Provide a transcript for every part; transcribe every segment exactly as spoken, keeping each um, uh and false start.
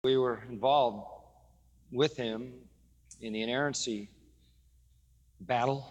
We were involved with him in the inerrancy battle,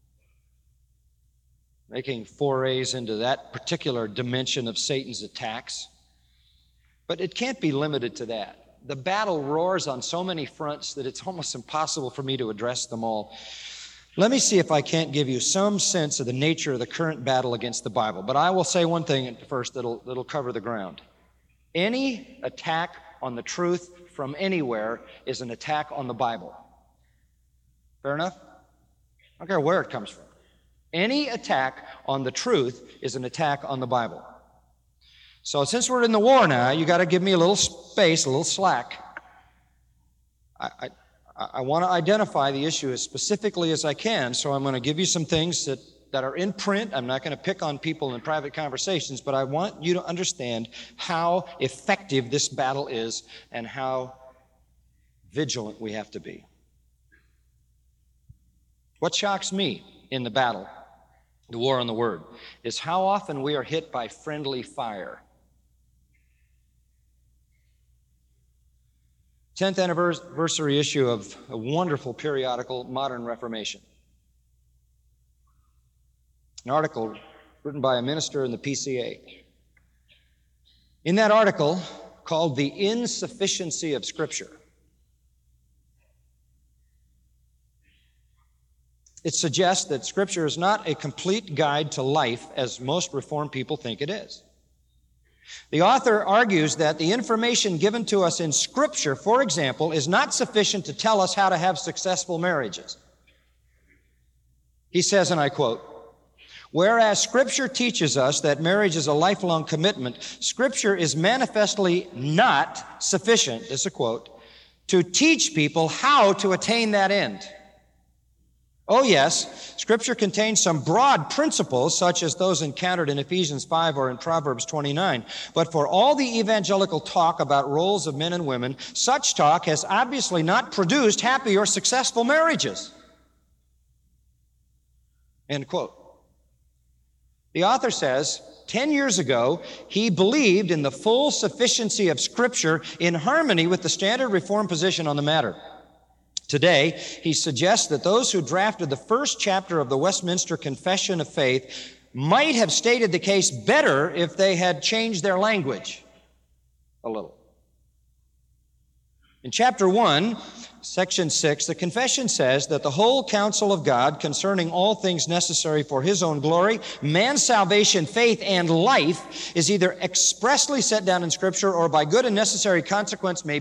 making forays into that particular dimension of Satan's attacks. But it can't be limited to that. The battle roars on so many fronts that it's almost impossible for me to address them all. Let me see if I can't give you some sense of the nature of the current battle against the Bible. But I will say one thing first that'll, that'll cover the ground. Any attack on the truth from anywhere is an attack on the Bible. Fair enough? I don't care where it comes from. Any attack on the truth is an attack on the Bible. So since we're in the war now, you got to give me a little space, a little slack. I, I, I want to identify the issue as specifically as I can, so I'm going to give you some things that, that are in print. I'm not going to pick on people in private conversations, but I want you to understand how effective this battle is and how vigilant we have to be. What shocks me in the battle, the war on the Word, is how often we are hit by friendly fire. tenth anniversary issue of a wonderful periodical, Modern Reformation. An article written by a minister in the P C A. In that article, called The Insufficiency of Scripture, it suggests that Scripture is not a complete guide to life as most Reformed people think it is. The author argues that the information given to us in Scripture, for example, is not sufficient to tell us how to have successful marriages. He says, and I quote, "Whereas Scripture teaches us that marriage is a lifelong commitment, Scripture is manifestly not sufficient," this is a quote, "to teach people how to attain that end. Oh yes, Scripture contains some broad principles such as those encountered in Ephesians five or in Proverbs twenty-nine. But for all the evangelical talk about roles of men and women, such talk has obviously not produced happy or successful marriages." End quote. The author says, ten years ago, he believed in the full sufficiency of Scripture in harmony with the standard Reformed position on the matter. Today, he suggests that those who drafted the first chapter of the Westminster Confession of Faith might have stated the case better if they had changed their language a little. In chapter one, section six, the confession says that the whole counsel of God concerning all things necessary for His own glory, man's salvation, faith, and life is either expressly set down in Scripture or by good and necessary consequence may